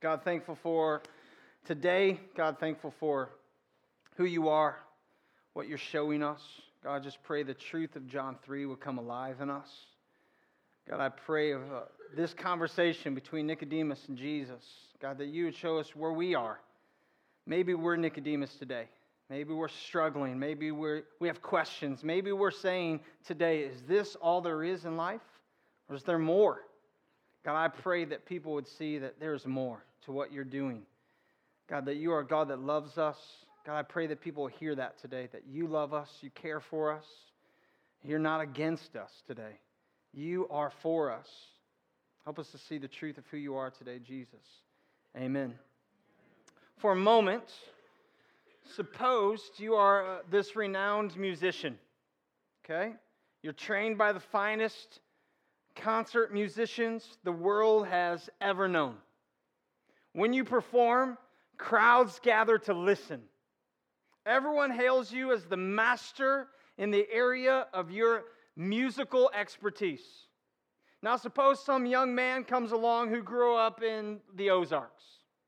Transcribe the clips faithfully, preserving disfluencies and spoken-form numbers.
God, thankful for today. God, thankful for who you are, what you're showing us. God, just pray the truth of John three would come alive in us. God, I pray of uh, this conversation between Nicodemus and Jesus. God, that you would show us where we are. Maybe we're Nicodemus today. Maybe we're struggling. Maybe we're, we have questions. Maybe we're saying today, is this all there is in life? Or is there more? God, I pray that people would see that there's more to what you're doing. God, that you are a God that loves us. God, I pray that people will hear that today, that you love us, you care for us. You're not against us today. You are for us. Help us to see the truth of who you are today, Jesus. Amen. For a moment, suppose you are uh, this renowned musician, okay? You're trained by the finest concert musicians the world has ever known. When you perform, crowds gather to listen. Everyone hails you as the master in the area of your musical expertise. Now, suppose some young man comes along who grew up in the Ozarks,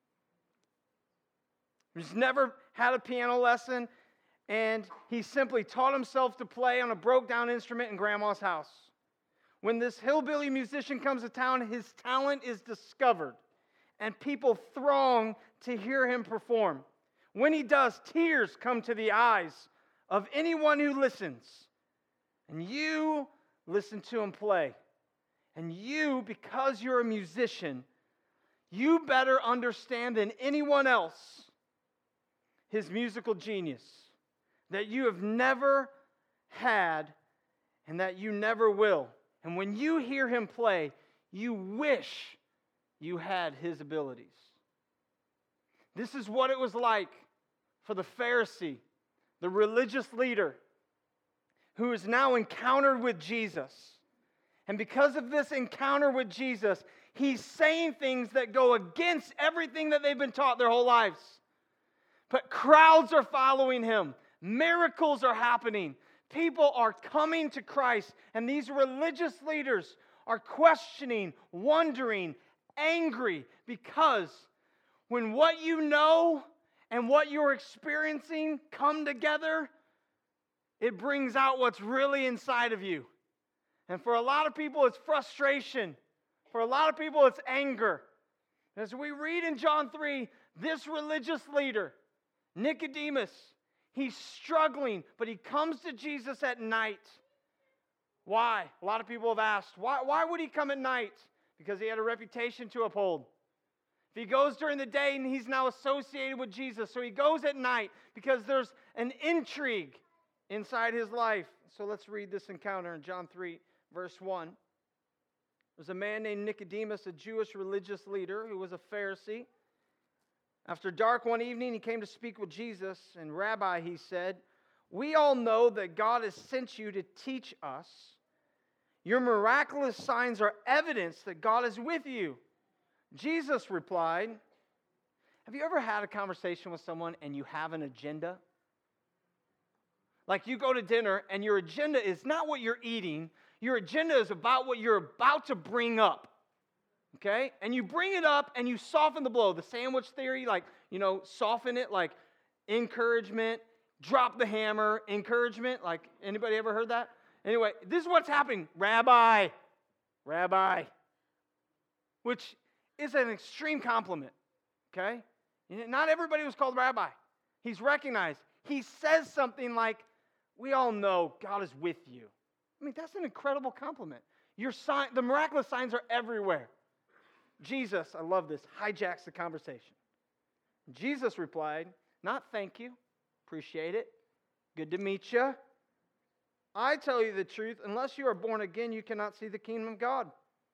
who's never had a piano lesson, and he simply taught himself to play on a broke-down instrument in grandma's house. When this hillbilly musician comes to town, his talent is discovered, and people throng to hear him perform. When he does, tears come to the eyes of anyone who listens. And you listen to him play. And you, because you're a musician, you better understand than anyone else his musical genius that you have never had and that you never will. And when you hear him play, you wish you had his abilities. This is what it was like for the Pharisee, the religious leader, who is now encountered with Jesus. And because of this encounter with Jesus, he's saying things that go against everything that they've been taught their whole lives. But crowds are following him. Miracles are happening. People are coming to Christ. And these religious leaders are questioning, wondering, angry, because when what you know and what you're experiencing come together, it brings out what's really inside of you. And for a lot of people, it's frustration. For a lot of people, it's anger. As we read in John three, this religious leader, Nicodemus, he's struggling, but he comes to Jesus at night. Why? A lot of people have asked, why, why would he come at night? Because he had a reputation to uphold. If he goes during the day, and he's now associated with Jesus, so he goes at night because there's an intrigue inside his life. So let's read this encounter in John three, verse one. There's a man named Nicodemus, a Jewish religious leader who was a Pharisee. After dark one evening, he came to speak with Jesus, and Rabbi, he said, we all know that God has sent you to teach us. Your miraculous signs are evidence that God is with you. Jesus replied, have you ever had a conversation with someone and you have an agenda? Like you go to dinner and your agenda is not what you're eating. Your agenda is about what you're about to bring up. Okay? And you bring it up and you soften the blow. The sandwich theory, like, you know, soften it like encouragement, drop the hammer, encouragement. Like, anybody ever heard that? Anyway, this is what's happening. Rabbi, Rabbi, which is an extreme compliment. Okay? Not everybody was called Rabbi. He's recognized. He says something like, we all know God is with you. I mean, that's an incredible compliment. Your sign, the miraculous signs are everywhere. Jesus, I love this, hijacks the conversation. Jesus replied, not thank you, appreciate it, good to meet you. I tell you the truth, unless you are born again, you cannot see the kingdom of God.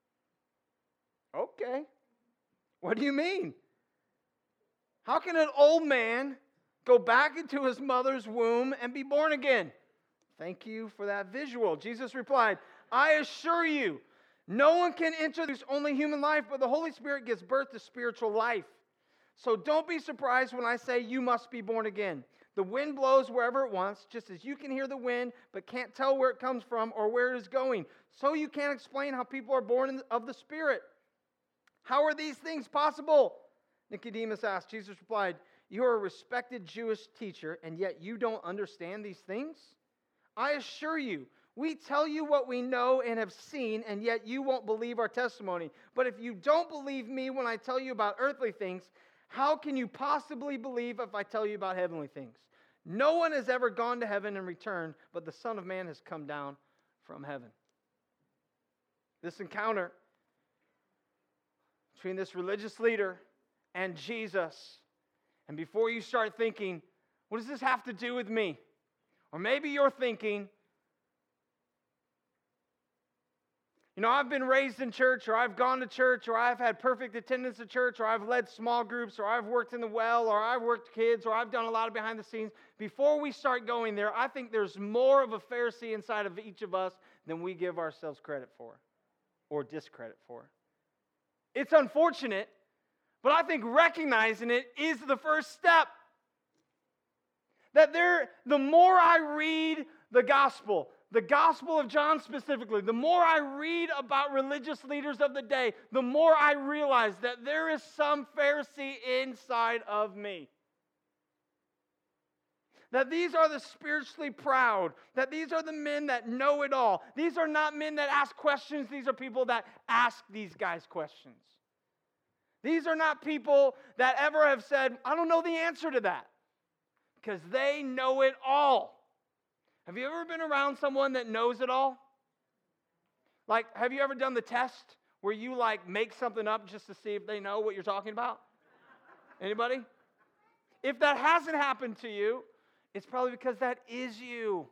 Okay, what do you mean? How can an old man go back into his mother's womb and be born again? Thank you for that visual. Jesus replied, I assure you, no one can enter this only human life, but the Holy Spirit gives birth to spiritual life. So don't be surprised when I say you must be born again. The wind blows wherever it wants, just as you can hear the wind, but can't tell where it comes from or where it is going. So you can't explain how people are born of the Spirit. How are these things possible? Nicodemus asked, Jesus replied, you are a respected Jewish teacher, and yet you don't understand these things? I assure you, we tell you what we know and have seen, and yet you won't believe our testimony. But if you don't believe me when I tell you about earthly things, how can you possibly believe if I tell you about heavenly things? No one has ever gone to heaven and returned, but the Son of Man has come down from heaven. This encounter between this religious leader and Jesus, and before you start thinking, what does this have to do with me? Or maybe you're thinking, you know, I've been raised in church, or I've gone to church, or I've had perfect attendance at church, or I've led small groups, or I've worked in the well, or I've worked kids, or I've done a lot of behind the scenes. Before we start going there, I think there's more of a Pharisee inside of each of us than we give ourselves credit for or discredit for. It's unfortunate, but I think recognizing it is the first step. That there, the more I read the gospel, the Gospel of John specifically, the more I read about religious leaders of the day, the more I realize that there is some Pharisee inside of me. That these are the spiritually proud, that these are the men that know it all. These are not men that ask questions, these are people that ask these guys questions. These are not people that ever have said, I don't know the answer to that, because they know it all. Have you ever been around someone that knows it all? Like, have you ever done the test where you, like, make something up just to see if they know what you're talking about? Anybody? If that hasn't happened to you, it's probably because that is you.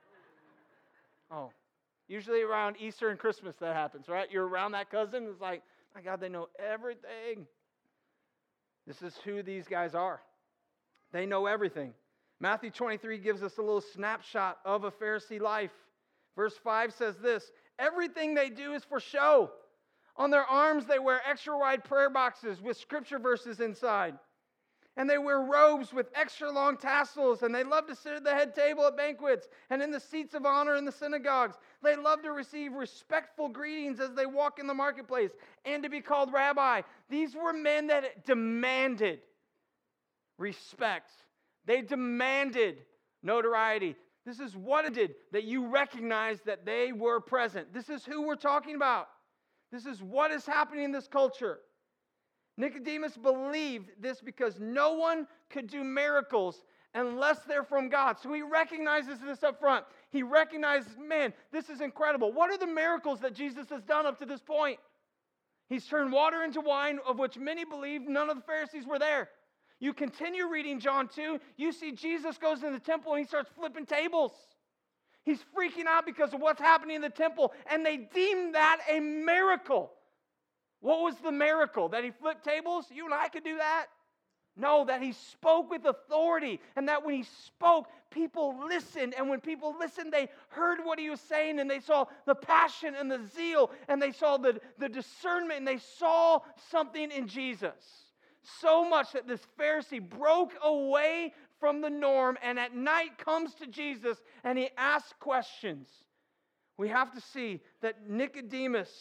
Oh, usually around Easter and Christmas that happens, right? You're around that cousin, it's like, my God, they know everything. This is who these guys are. They know everything. Matthew twenty-three gives us a little snapshot of a Pharisee life. Verse five says this, everything they do is for show. On their arms they wear extra wide prayer boxes with scripture verses inside. And they wear robes with extra long tassels, and they love to sit at the head table at banquets and in the seats of honor in the synagogues. They love to receive respectful greetings as they walk in the marketplace and to be called rabbi. These were men that demanded respect. They demanded notoriety. This is what it did, that you recognize that they were present. This is who we're talking about. This is what is happening in this culture. Nicodemus believed this because no one could do miracles unless they're from God. So he recognizes this up front. He recognizes, man, this is incredible. What are the miracles that Jesus has done up to this point? He's turned water into wine, of which many believed none of the Pharisees were there. You continue reading John two, you see Jesus goes in the temple and he starts flipping tables. He's freaking out because of what's happening in the temple, and they deem that a miracle. What was the miracle? That he flipped tables? You and I could do that? No, that he spoke with authority, and that when he spoke, people listened, and when people listened, they heard what he was saying, and they saw the passion and the zeal, and they saw the, the discernment, and they saw something in Jesus. So much that this Pharisee broke away from the norm, and at night comes to Jesus, and he asks questions. We have to see that Nicodemus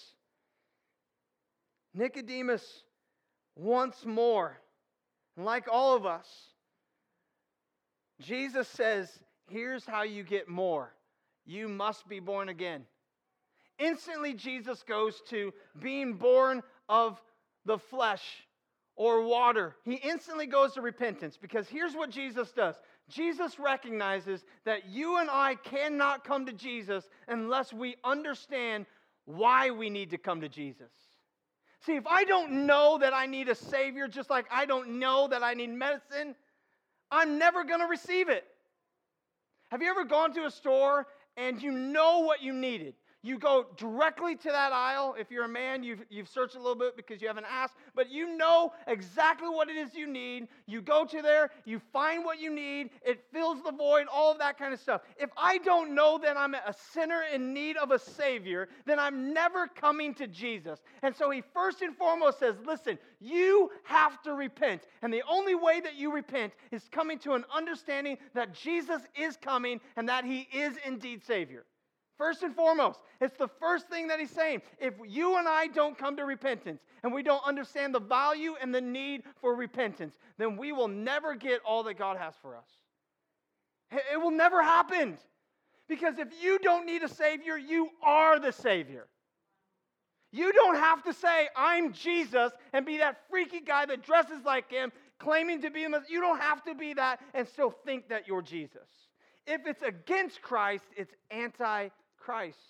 Nicodemus wants more. And like all of us, Jesus says, here's how you get more. You must be born again. Instantly, Jesus goes to being born of the flesh or water. He instantly goes to repentance, because here's what Jesus does. Jesus recognizes that you and I cannot come to Jesus unless we understand why we need to come to Jesus. See, if I don't know that I need a Savior, just like I don't know that I need medicine, I'm never going to receive it. Have you ever gone to a store and you know what you needed? You go directly to that aisle. If you're a man, you've, you've searched a little bit because you haven't asked, but you know exactly what it is you need. You go to there, you find what you need, it fills the void, all of that kind of stuff. If I don't know that I'm a sinner in need of a Savior, then I'm never coming to Jesus. And so he first and foremost says, listen, you have to repent. And the only way that you repent is coming to an understanding that Jesus is coming and that he is indeed Savior. First and foremost, it's the first thing that he's saying. If you and I don't come to repentance and we don't understand the value and the need for repentance, then we will never get all that God has for us. It will never happen. Because if you don't need a Savior, you are the Savior. You don't have to say, I'm Jesus, and be that freaky guy that dresses like him, claiming to be him. You don't have to be that and still think that you're Jesus. If it's against Christ, it's anti-Christ.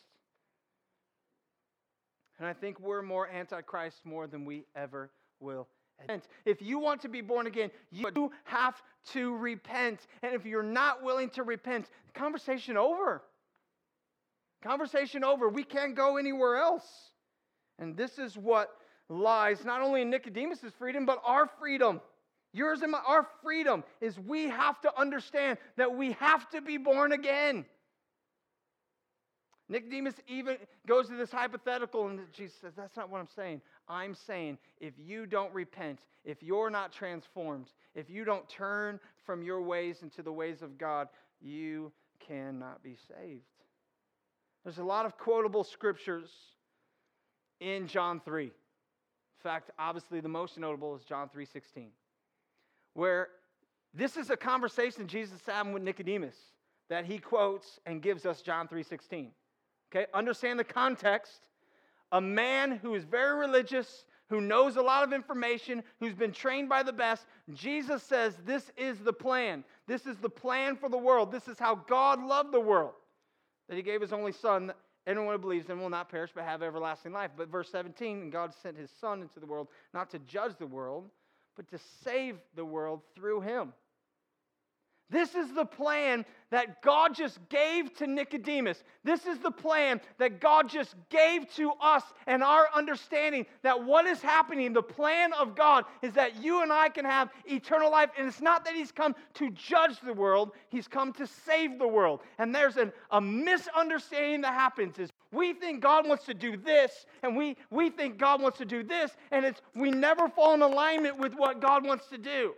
And I think we're more anti-Christ more than we ever will. If you want to be born again, you have to repent. And if you're not willing to repent, conversation over. Conversation over. We can't go anywhere else. And this is what lies not only in Nicodemus' freedom, but our freedom. Yours and my, our freedom is we have to understand that we have to be born again. Nicodemus even goes to this hypothetical, and Jesus says, that's not what I'm saying. I'm saying if you don't repent, if you're not transformed, if you don't turn from your ways into the ways of God, you cannot be saved. There's a lot of quotable scriptures in John three. In fact, obviously the most notable is John three sixteen, where this is a conversation Jesus is having with Nicodemus that he quotes and gives us John three sixteen. Okay, understand the context. A man who is very religious, who knows a lot of information, who's been trained by the best, Jesus says this is the plan. This is the plan for the world. This is how God loved the world, that he gave his only son, that anyone who believes in him will not perish but have everlasting life. But verse seventeen, and God sent his son into the world, not to judge the world, but to save the world through him. This is the plan that God just gave to Nicodemus. This is the plan that God just gave to us and our understanding that what is happening, the plan of God, is that you and I can have eternal life. And it's not that he's come to judge the world. He's come to save the world. And there's an, a misunderstanding that happens is we think God wants to do this, and we, we think God wants to do this, and it's we never fall in alignment with what God wants to do.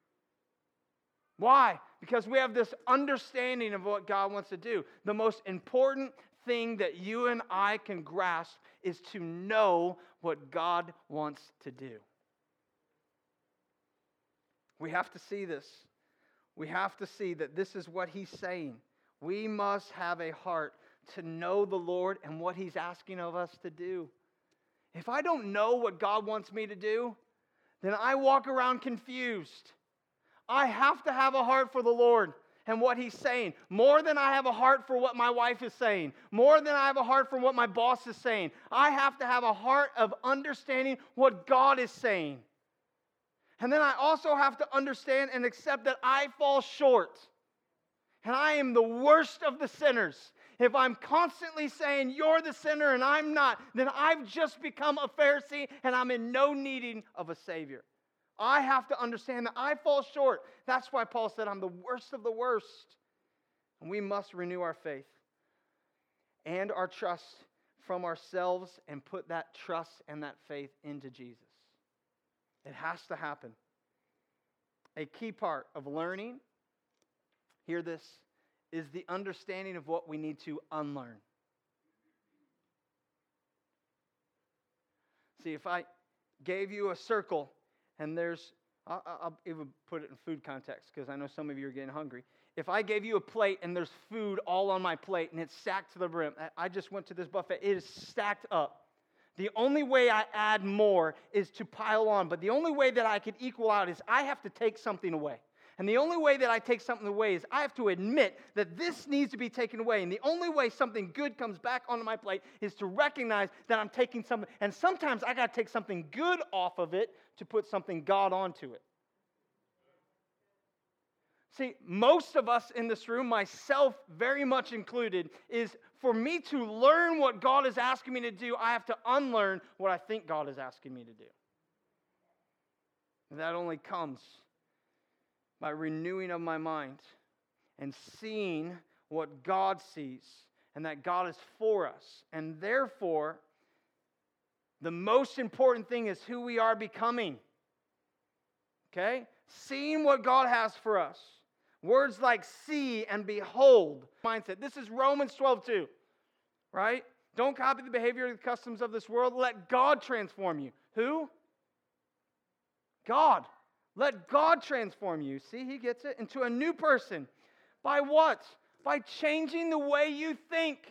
Why? Because we have this understanding of what God wants to do. The most important thing that you and I can grasp is to know what God wants to do. We have to see this. We have to see that this is what he's saying. We must have a heart to know the Lord and what he's asking of us to do. If I don't know what God wants me to do, then I walk around confused. I have to have a heart for the Lord and what he's saying, more than I have a heart for what my wife is saying, more than I have a heart for what my boss is saying. I have to have a heart of understanding what God is saying. And then I also have to understand and accept that I fall short. And I am the worst of the sinners. If I'm constantly saying you're the sinner and I'm not, then I've just become a Pharisee and I'm in no needing of a Savior. I have to understand that I fall short. That's why Paul said I'm the worst of the worst. And we must renew our faith and our trust from ourselves and put that trust and that faith into Jesus. It has to happen. A key part of learning, hear this, is the understanding of what we need to unlearn. See, if I gave you a circle and there's, I'll, I'll even put it in food context because I know some of you are getting hungry. If I gave you a plate and there's food all on my plate and it's stacked to the brim, I just went to this buffet, it is stacked up. The only way I add more is to pile on, but the only way that I could equal out is I have to take something away. And the only way that I take something away is I have to admit that this needs to be taken away. And the only way something good comes back onto my plate is to recognize that I'm taking something. And sometimes I got to take something good off of it to put something God onto it. See, most of us in this room, myself very much included, is for me to learn what God is asking me to do, I have to unlearn what I think God is asking me to do. And that only comes by renewing of my mind and seeing what God sees and that God is for us. And therefore, the most important thing is who we are becoming. Okay? Seeing what God has for us. Words like see and behold. Mindset. This is Romans twelve two. right? Don't copy the behavior and the customs of this world. Let God transform you. Who? God. Let God transform you. See, he gets it. Into a new person. By what? By changing the way you think.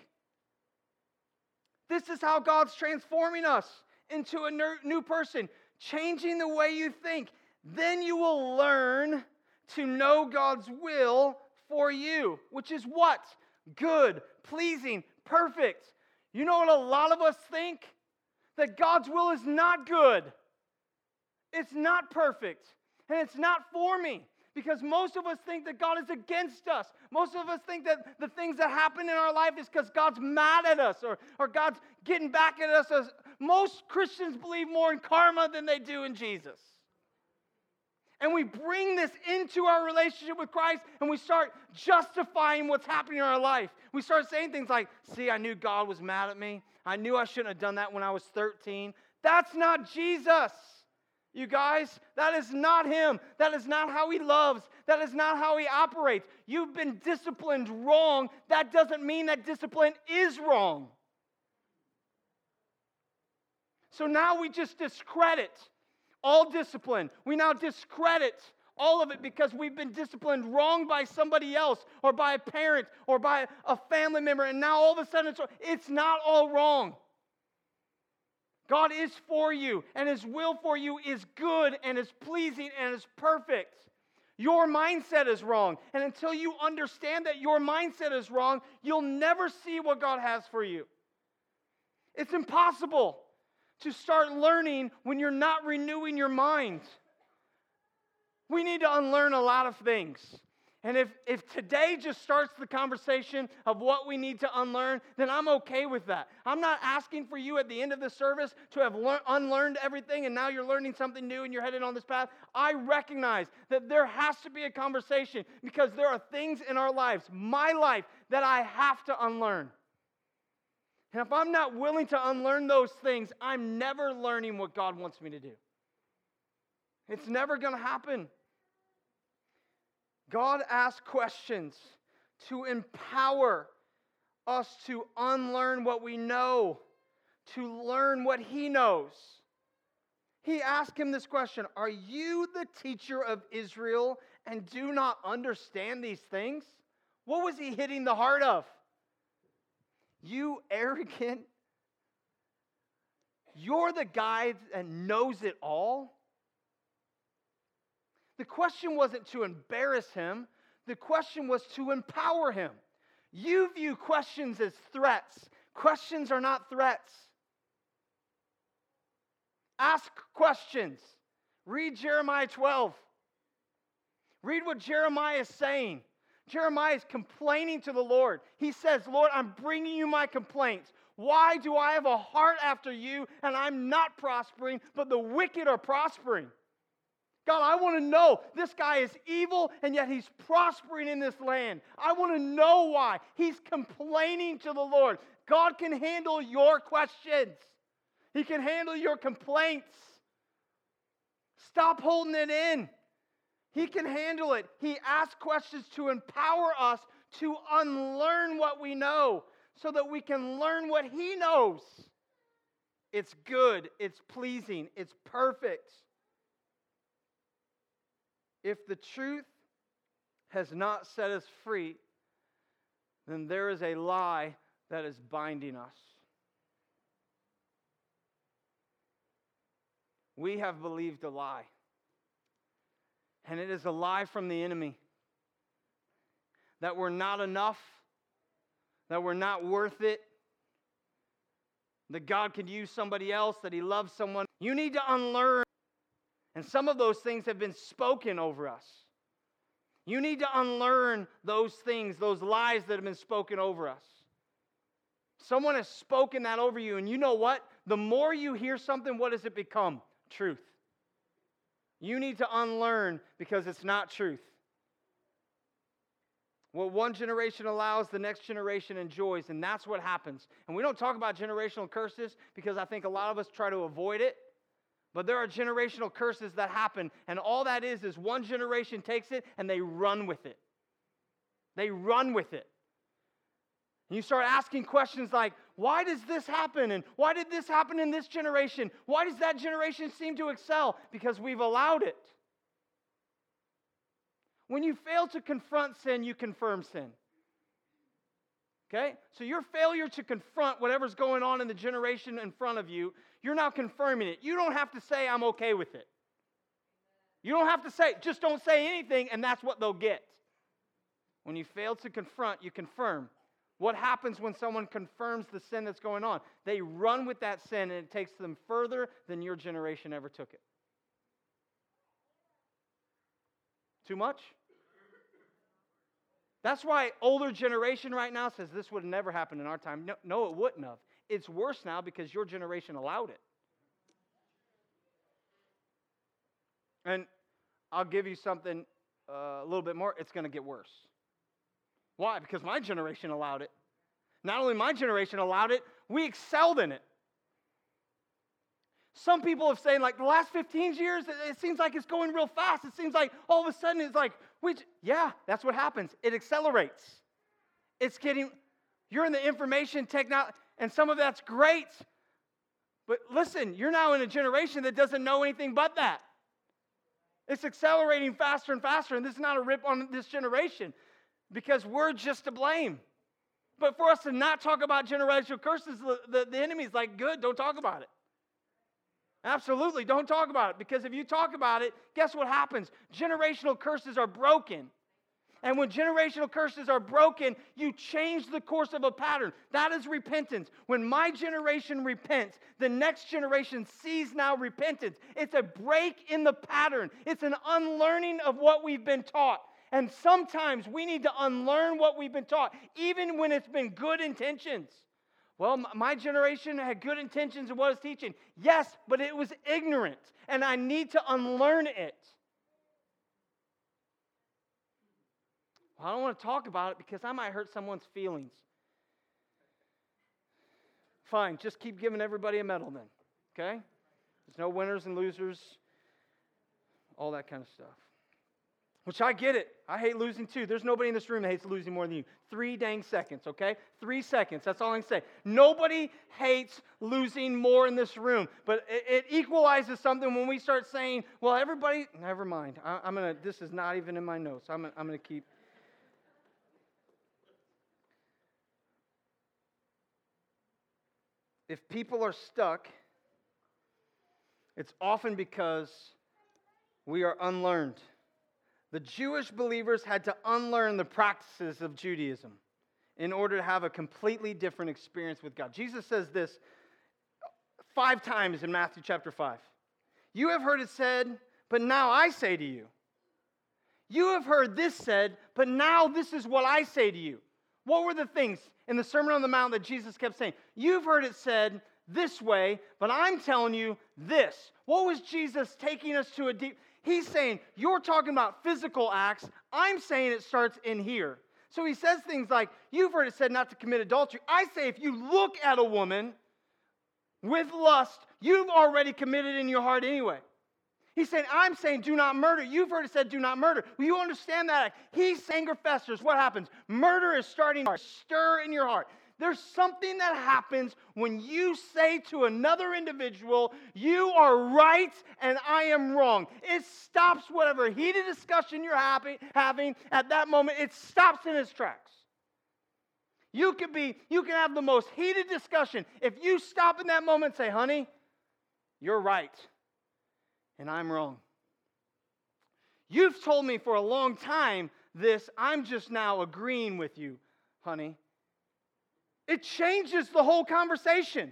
This is how God's transforming us into a new person. Changing the way you think. Then you will learn to know God's will for you, which is what? Good, pleasing, perfect. You know what a lot of us think? That God's will is not good. It's not perfect. And it's not for me. Because most of us think that God is against us. Most of us think that the things that happen in our life is because God's mad at us or, or God's getting back at us. Most Christians believe more in karma than they do in Jesus. And we bring this into our relationship with Christ and we start justifying what's happening in our life. We start saying things like, see, I knew God was mad at me. I knew I shouldn't have done that when I was thirteen. That's not Jesus. You guys, that is not him. That is not how he loves. That is not how he operates. You've been disciplined wrong. That doesn't mean that discipline is wrong. So now we just discredit all discipline. We now discredit all of it because we've been disciplined wrong by somebody else or by a parent or by a family member. And now all of a sudden it's, it's not all wrong. God is for you, and his will for you is good and is pleasing and is perfect. Your mindset is wrong. And until you understand that your mindset is wrong, you'll never see what God has for you. It's impossible to start learning when you're not renewing your mind. We need to unlearn a lot of things. And if, if today just starts the conversation of what we need to unlearn, then I'm okay with that. I'm not asking for you at the end of the service to have lear- unlearned everything and now you're learning something new and you're headed on this path. I recognize that there has to be a conversation because there are things in our lives, my life, that I have to unlearn. And if I'm not willing to unlearn those things, I'm never learning what God wants me to do. It's never going to happen. God asks questions to empower us to unlearn what we know, to learn what he knows. He asked him this question, are you the teacher of Israel and do not understand these things? What was he hitting the heart of? You arrogant, you're the guy that knows it all? The question wasn't to embarrass him. The question was to empower him. You view questions as threats. Questions are not threats. Ask questions. Read Jeremiah twelve. Read what Jeremiah is saying. Jeremiah is complaining to the Lord. He says, Lord, I'm bringing you my complaints. Why do I have a heart after you and I'm not prospering, but the wicked are prospering? God, I want to know this guy is evil and yet he's prospering in this land. I want to know why. He's complaining to the Lord. God can handle your questions. He can handle your complaints. Stop holding it in. He can handle it. He asks questions to empower us to unlearn what we know so that we can learn what he knows. It's good. It's pleasing. It's perfect. If the truth has not set us free, then there is a lie that is binding us. We have believed a lie. And it is a lie from the enemy. That we're not enough. That we're not worth it. That God could use somebody else. That he loves someone. You need to unlearn. And some of those things have been spoken over us. You need to unlearn those things, those lies that have been spoken over us. Someone has spoken that over you, and you know what? The more you hear something, what does it become? Truth. You need to unlearn because it's not truth. What one generation allows, the next generation enjoys, and that's what happens. And we don't talk about generational curses because I think a lot of us try to avoid it. But there are generational curses that happen, and all that is is one generation takes it and they run with it. They run with it. And you start asking questions like, why does this happen? And why did this happen in this generation? Why does that generation seem to excel? Because we've allowed it. When you fail to confront sin, you confirm sin. Okay? So your failure to confront whatever's going on in the generation in front of you, you're now confirming it. You don't have to say, I'm okay with it. You don't have to say, just don't say anything, and that's what they'll get. When you fail to confront, you confirm. What happens when someone confirms the sin that's going on? They run with that sin, and it takes them further than your generation ever took it. Too much? That's why older generation right now says this would have never happened in our time. No, no, it wouldn't have. It's worse now because your generation allowed it. And I'll give you something uh, a little bit more. It's going to get worse. Why? Because my generation allowed it. Not only my generation allowed it, we excelled in it. Some people have said, like, the last fifteen years, it seems like it's going real fast. It seems like all of a sudden it's like, we, yeah, that's what happens. It accelerates. It's getting, you're in the information technology, and some of that's great. But listen, you're now in a generation that doesn't know anything but that. It's accelerating faster and faster, and this is not a rip on this generation because we're just to blame. But for us to not talk about generational curses, the, the, the enemy's like, good, don't talk about it. Absolutely, don't talk about it, because if you talk about it, guess what happens? Generational curses are broken. And when generational curses are broken, you change the course of a pattern. That is repentance. When my generation repents, the next generation sees now repentance. It's a break in the pattern. It's an unlearning of what we've been taught. And sometimes we need to unlearn what we've been taught, even when it's been good intentions. Well, my generation had good intentions in what it's teaching. Yes, but it was ignorant, and I need to unlearn it. Well, I don't want to talk about it because I might hurt someone's feelings. Fine, just keep giving everybody a medal then, okay? There's no winners and losers, all that kind of stuff. Which I get it. I hate losing too. There's nobody in this room that hates losing more than you. Three dang seconds, okay? Three seconds. That's all I can say. Nobody hates losing more in this room. But it, it equalizes something when we start saying, well, everybody, never mind. I, I'm going to, this is not even in my notes. I'm, I'm going to keep. If people are stuck, it's often because we are unlearned. The Jewish believers had to unlearn the practices of Judaism in order to have a completely different experience with God. Jesus says this five times in Matthew chapter five. You have heard it said, but now I say to you. You have heard this said, but now this is what I say to you. What were the things in the Sermon on the Mount that Jesus kept saying? You've heard it said this way, but I'm telling you this. What was Jesus taking us to a deep... He's saying, you're talking about physical acts. I'm saying it starts in here. So he says things like, you've heard it said not to commit adultery. I say if you look at a woman with lust, you've already committed in your heart anyway. He's saying, I'm saying do not murder. You've heard it said do not murder. Well, you understand that. He's anger festers. What happens? Murder is starting to stir in your heart. There's something that happens when you say to another individual, you are right and I am wrong. It stops whatever heated discussion you're having, having at that moment. It stops in its tracks. You could be, you can have the most heated discussion. If you stop in that moment and say, honey, you're right and I'm wrong. You've told me for a long time this, I'm just now agreeing with you, honey. It changes the whole conversation.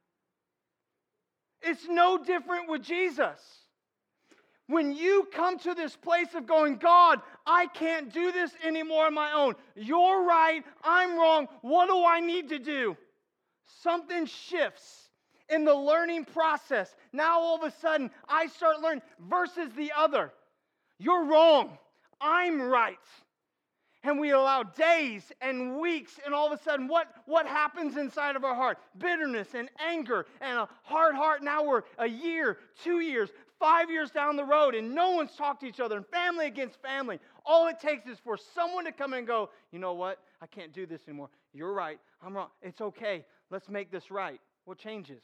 It's no different with Jesus. When you come to this place of going, God, I can't do this anymore on my own. You're right, I'm wrong. What do I need to do? Something shifts in the learning process. Now all of a sudden, I start learning versus the other. You're wrong. I'm right. And we allow days and weeks, and all of a sudden, what, what happens inside of our heart? Bitterness and anger and a hard heart. Now we're a year, two years, five years down the road, and no one's talked to each other, and family against family. All it takes is for someone to come and go, you know what? I can't do this anymore. You're right. I'm wrong. It's okay. Let's make this right. What changes?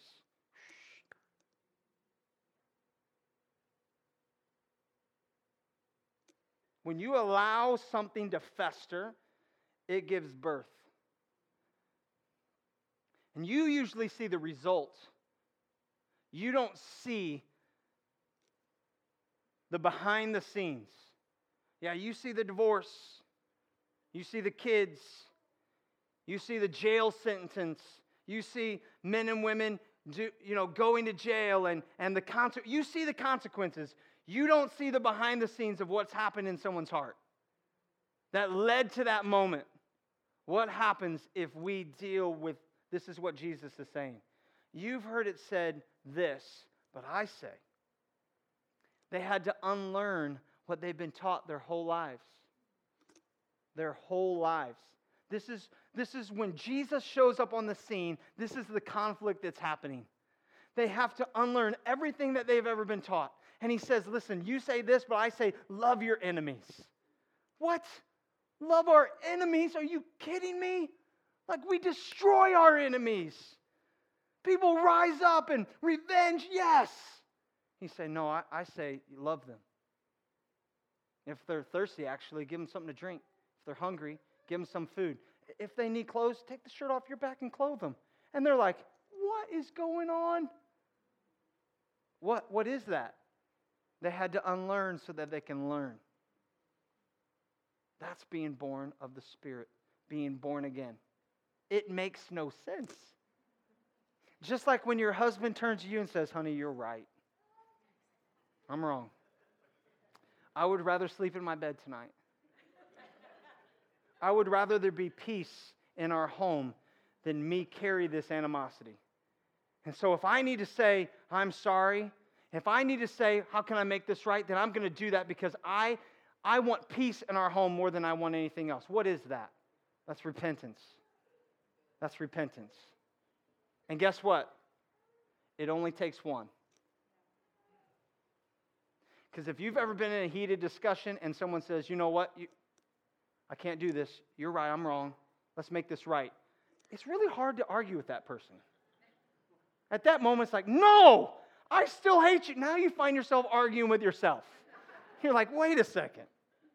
When you allow something to fester, it gives birth. And you usually see the result. You don't see the behind the scenes. Yeah, you see the divorce. You see the kids. You see the jail sentence. You see men and women do, you know, going to jail and, and the conse- you see the consequences. You don't see the behind the scenes of what's happened in someone's heart that led to that moment. What happens if we deal with, this is what Jesus is saying. You've heard it said this, but I say, they had to unlearn what they've been taught their whole lives. Their whole lives. This is, this is when Jesus shows up on the scene, this is the conflict that's happening. They have to unlearn everything that they've ever been taught. And he says, listen, you say this, but I say, love your enemies. What? Love our enemies? Are you kidding me? Like, we destroy our enemies. People rise up and revenge, yes. He said, no, I, I say love them. If they're thirsty, actually, give them something to drink. If they're hungry, give them some food. If they need clothes, take the shirt off your back and clothe them. And they're like, what is going on? What, what is that? They had to unlearn so that they can learn. That's being born of the Spirit, being born again. It makes no sense. Just like when your husband turns to you and says, honey, you're right. I'm wrong. I would rather sleep in my bed tonight. I would rather there be peace in our home than me carry this animosity. And so if I need to say, I'm sorry, if I need to say, how can I make this right, then I'm going to do that because I, I want peace in our home more than I want anything else. What is that? That's repentance. That's repentance. And guess what? It only takes one. Because if you've ever been in a heated discussion and someone says, you know what, you, I can't do this. You're right, I'm wrong. Let's make this right. It's really hard to argue with that person. At that moment, it's like, no, I still hate you. Now you find yourself arguing with yourself. You're like, wait a second.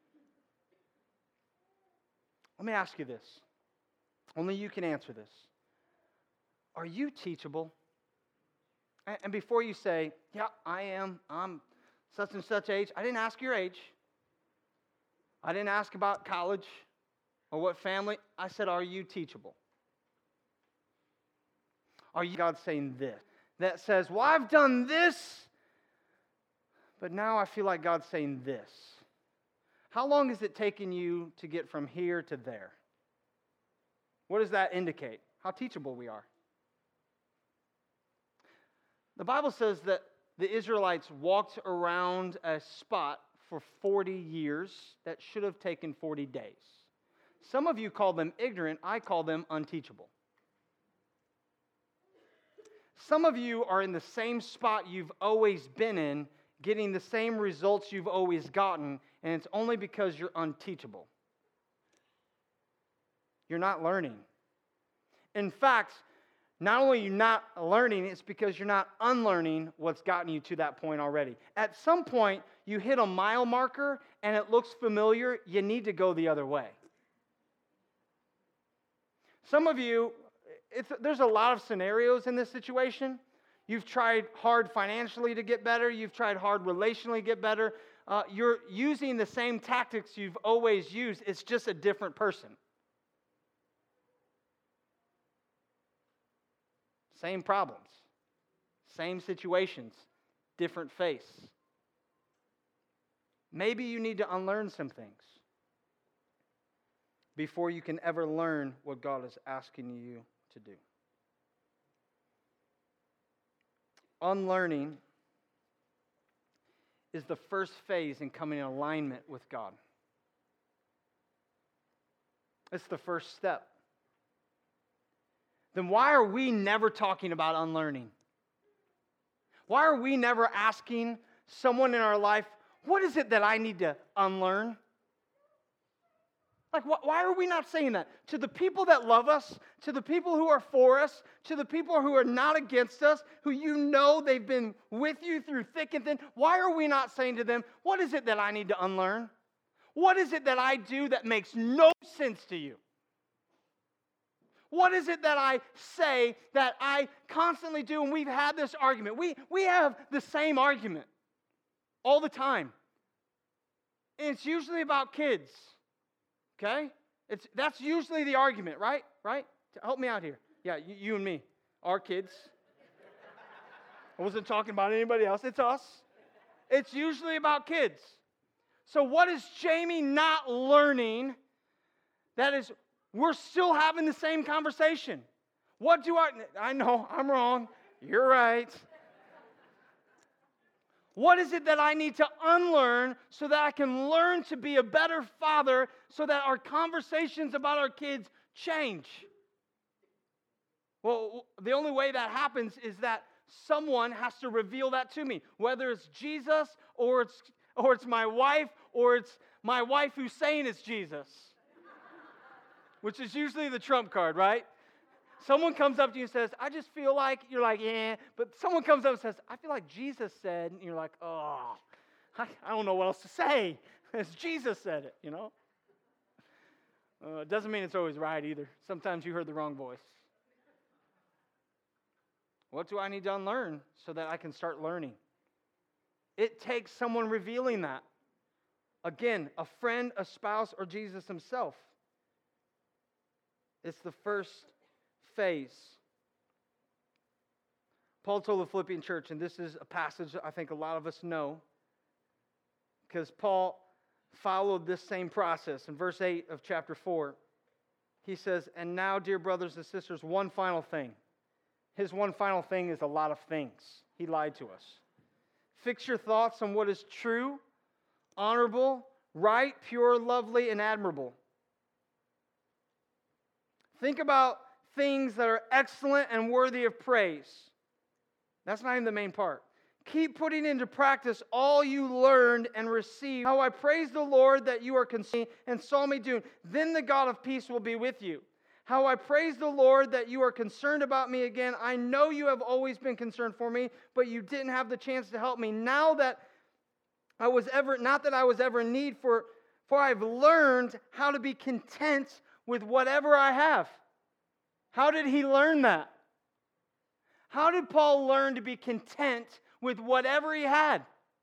Let me ask you this. Only you can answer this. Are you teachable? And before you say, yeah, I am, I'm such and such age, I didn't ask your age. I didn't ask about college or what family. I said, are you teachable? Are you God saying this? That says, well, I've done this, but now I feel like God's saying this. How long has it taken you to get from here to there? What does that indicate? How teachable we are. The Bible says that the Israelites walked around a spot for forty years that should have taken forty days. Some of you call them ignorant. I call them unteachable. Some of you are in the same spot you've always been in, getting the same results you've always gotten, and it's only because you're unteachable. You're not learning. In fact, not only are you not learning, it's because you're not unlearning what's gotten you to that point already. At some point, you hit a mile marker and it looks familiar, you need to go the other way. Some of you, it's, there's a lot of scenarios in this situation. You've tried hard financially to get better. You've tried hard relationally to get better. Uh, you're using the same tactics you've always used. It's just a different person. Same problems, same situations, different face. Maybe you need to unlearn some things before you can ever learn what God is asking you to do. Unlearning is the first phase in coming in alignment with God. It's the first step. Then why are we never talking about unlearning? Why are we never asking someone in our life, what is it that I need to unlearn? Like, wh- why are we not saying that? To the people that love us, to the people who are for us, to the people who are not against us, who you know they've been with you through thick and thin, why are we not saying to them, what is it that I need to unlearn? What is it that I do that makes no sense to you? What is it that I say that I constantly do? And we've had this argument. We, we have the same argument all the time. And it's usually about kids. Okay? It's, that's usually the argument, right? Right? Help me out here. Yeah, you, you and me. Our kids. I wasn't talking about anybody else. It's us. It's usually about kids. So what is Jamie not learning? That is, we're still having the same conversation. What do I... I know, I'm wrong. You're right. What is it that I need to unlearn so that I can learn to be a better father so that our conversations about our kids change? Well, the only way that happens is that someone has to reveal that to me, whether it's Jesus or it's or it's my wife or it's my wife who's saying it's Jesus, which is usually the trump card, right? Someone comes up to you and says, I just feel like, you're like, yeah. But someone comes up and says, I feel like Jesus said, and you're like, oh, I, I don't know what else to say. It's Jesus said it, you know. Uh, it doesn't mean it's always right either. Sometimes you heard the wrong voice. What do I need to unlearn so that I can start learning? It takes someone revealing that. Again, a friend, a spouse, or Jesus himself. It's the first phase. Paul told the Philippian church, and this is a passage I think a lot of us know, because Paul followed this same process. In verse eight of chapter four, he says, and now, dear brothers and sisters, one final thing. His one final thing is a lot of things. He lied to us. Fix your thoughts on what is true, honorable, right, pure, lovely, and admirable. Think about things that are excellent and worthy of praise. That's not even the main part. Keep putting into practice all you learned and received. How I praise the Lord that you are concerned and saw me do. Then the God of peace will be with you. How I praise the Lord that you are concerned about me again. I know you have always been concerned for me, but you didn't have the chance to help me. Now that I was ever, not that I was ever in need, for, for I've learned how to be content with whatever I have. How did he learn that? How did Paul learn to be content with whatever he had?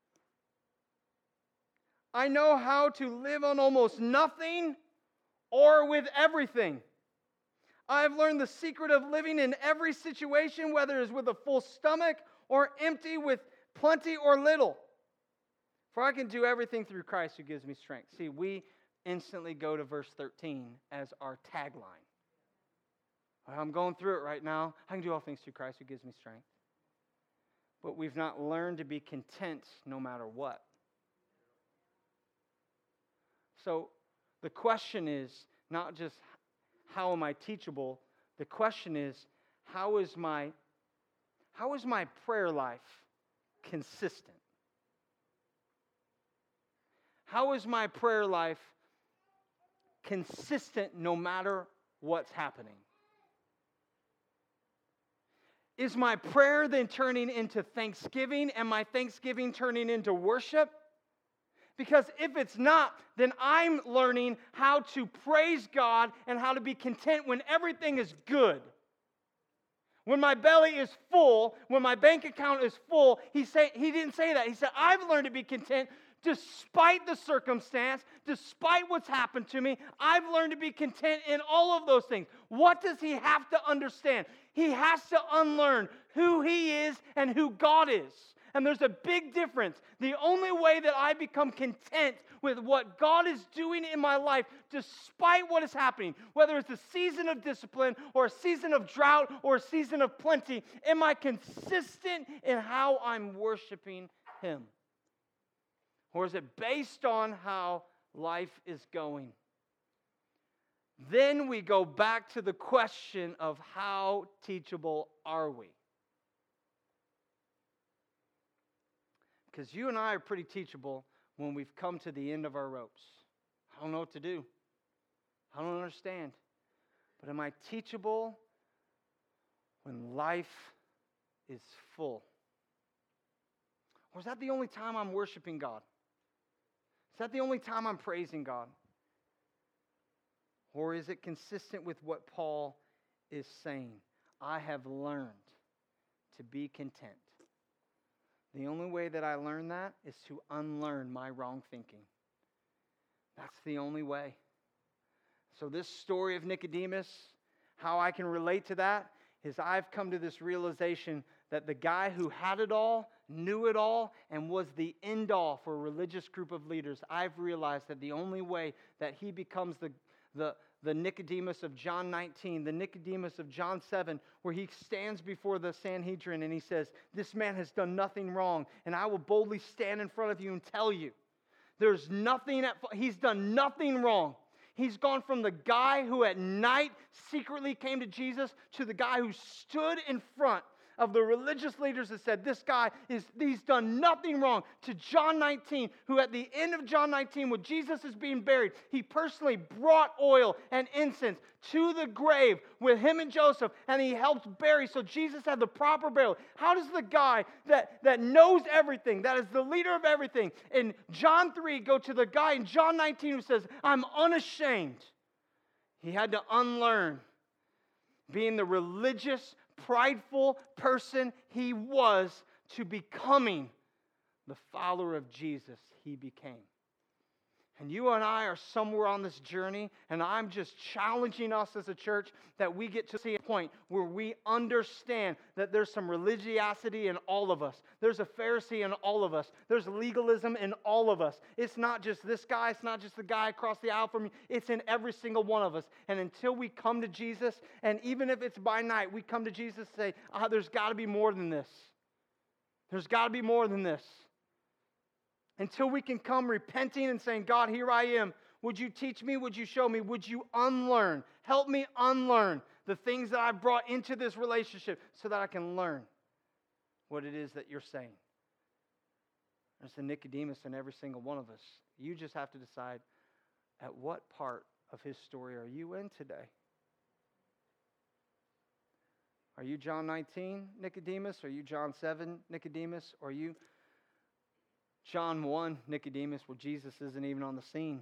I know how to live on almost nothing or with everything. I've learned the secret of living in every situation, whether it's with a full stomach or empty, with plenty or little. For I can do everything through Christ who gives me strength. See, we instantly go to verse thirteen as our tagline. I'm going through it right now. I can do all things through Christ who gives me strength. But we've not learned to be content no matter what. So the question is not just how am I teachable? The question is how is my how is my prayer life consistent? How is my prayer life consistent no matter what's happening? Is my prayer then turning into thanksgiving and my thanksgiving turning into worship? Because if it's not, then I'm learning how to praise God and how to be content when everything is good. When my belly is full, when my bank account is full, he, say, he didn't say that. He said, I've learned to be content despite the circumstance, despite what's happened to me. I've learned to be content in all of those things. What does he have to understand? He has to unlearn who he is and who God is. And there's a big difference. The only way that I become content with what God is doing in my life, despite what is happening, whether it's a season of discipline or a season of drought or a season of plenty, am I consistent in how I'm worshiping him? Or is it based on how life is going? Then we go back to the question of how teachable are we? Because you and I are pretty teachable when we've come to the end of our ropes. I don't know what to do. I don't understand. But am I teachable when life is full? Or is that the only time I'm worshiping God? Is that the only time I'm praising God? Or is it consistent with what Paul is saying? I have learned to be content. The only way that I learn that is to unlearn my wrong thinking. That's the only way. So this story of Nicodemus, how I can relate to that is I've come to this realization that the guy who had it all, knew it all, and was the end all for a religious group of leaders, I've realized that the only way that he becomes the, the, the Nicodemus of John nineteen, the Nicodemus of John seven, where he stands before the Sanhedrin and he says, this man has done nothing wrong, and I will boldly stand in front of you and tell you, there's nothing, at, he's done nothing wrong. He's gone from the guy who at night secretly came to Jesus to the guy who stood in front of the religious leaders that said, this guy, is he's done nothing wrong, to John nineteen, who at the end of John nineteen, when Jesus is being buried, he personally brought oil and incense to the grave with him and Joseph, and he helped bury, so Jesus had the proper burial. How does the guy that, that knows everything, that is the leader of everything, in John three, go to the guy in John nineteen who says, I'm unashamed? He had to unlearn being the religious, prideful person he was to becoming the follower of Jesus he became. And you and I are somewhere on this journey, and I'm just challenging us as a church that we get to see a point where we understand that there's some religiosity in all of us. There's a Pharisee in all of us. There's legalism in all of us. It's not just this guy. It's not just the guy across the aisle from me. It's in every single one of us. And until we come to Jesus, and even if it's by night, we come to Jesus and say, ah, there's got to be more than this. There's got to be more than this. Until we can come repenting and saying, God, here I am. Would you teach me? Would you show me? Would you unlearn? Help me unlearn the things that I've brought into this relationship so that I can learn what it is that you're saying. There's a Nicodemus in every single one of us. You just have to decide, at what part of his story are you in today? Are you John nineteen, Nicodemus? Are you John seven, Nicodemus? Or are you John one, Nicodemus, where Jesus isn't even on the scene?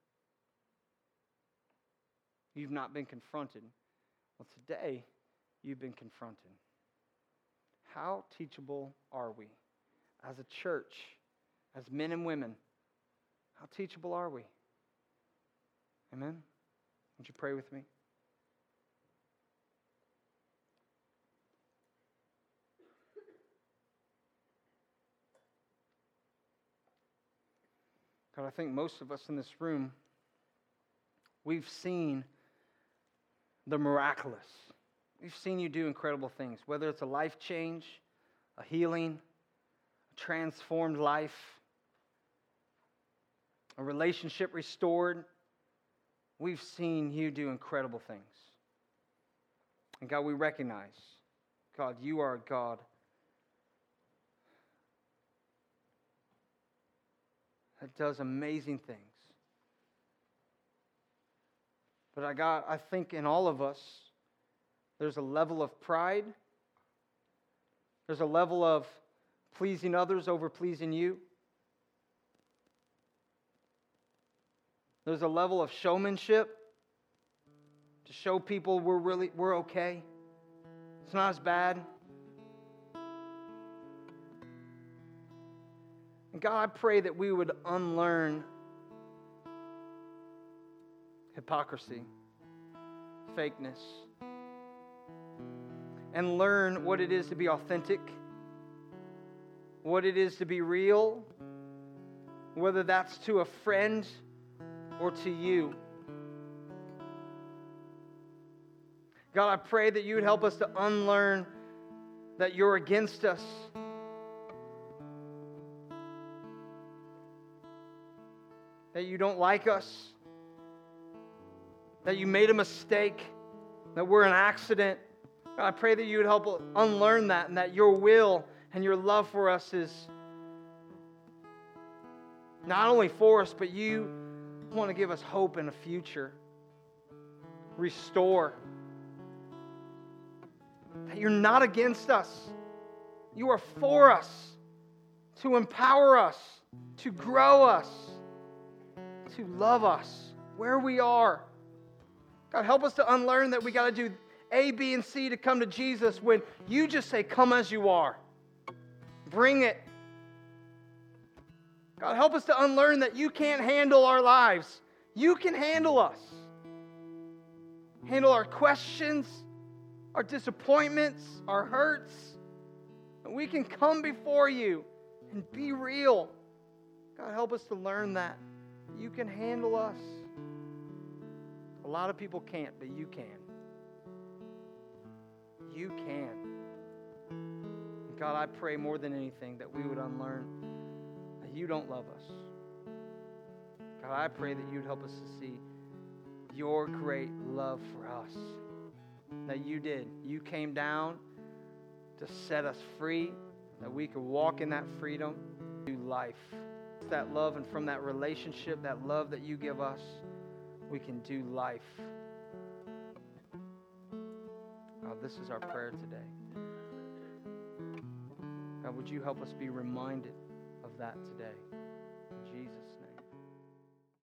You've not been confronted. Well, today, you've been confronted. How teachable are we? As a church, as men and women, how teachable are we? Amen? Would you pray with me? God, I think most of us in this room, we've seen the miraculous. We've seen you do incredible things, whether it's a life change, a healing, a transformed life, a relationship restored. We've seen you do incredible things. And God, we recognize, God, you are a God that does amazing things. But I got, I think in all of us, there's a level of pride. There's a level of pleasing others over pleasing you. There's a level of showmanship to show people we're really, we're okay. It's not as bad. And God, I pray that we would unlearn hypocrisy, fakeness, and learn what it is to be authentic, what it is to be real, whether that's to a friend or to you. God, I pray that you would help us to unlearn that you're against us. That you don't like us, that you made a mistake, that we're an accident. God, I pray that you would help unlearn that, and that your will and your love for us is not only for us, but you want to give us hope and a future. restore. That you're not against us. You are for us, to empower us, to grow us, to love us where we are. God, help us to unlearn that we got to do A, B, and C to come to Jesus when you just say, come as you are. Bring it. God, help us to unlearn that you can't handle our lives. You can handle us. Handle our questions, our disappointments, our hurts. And we can come before you and be real. God, help us to learn that. You can handle us. A lot of people can't, but you can. You can. And God, I pray more than anything that we would unlearn that you don't love us. God, I pray that you'd help us to see your great love for us. That you did. You came down to set us free, that we could walk in that freedom, do life. It's that love, and from that relationship, that love that you give us, we can do life. God, this is our prayer today. God, would you help us be reminded of that today? In Jesus'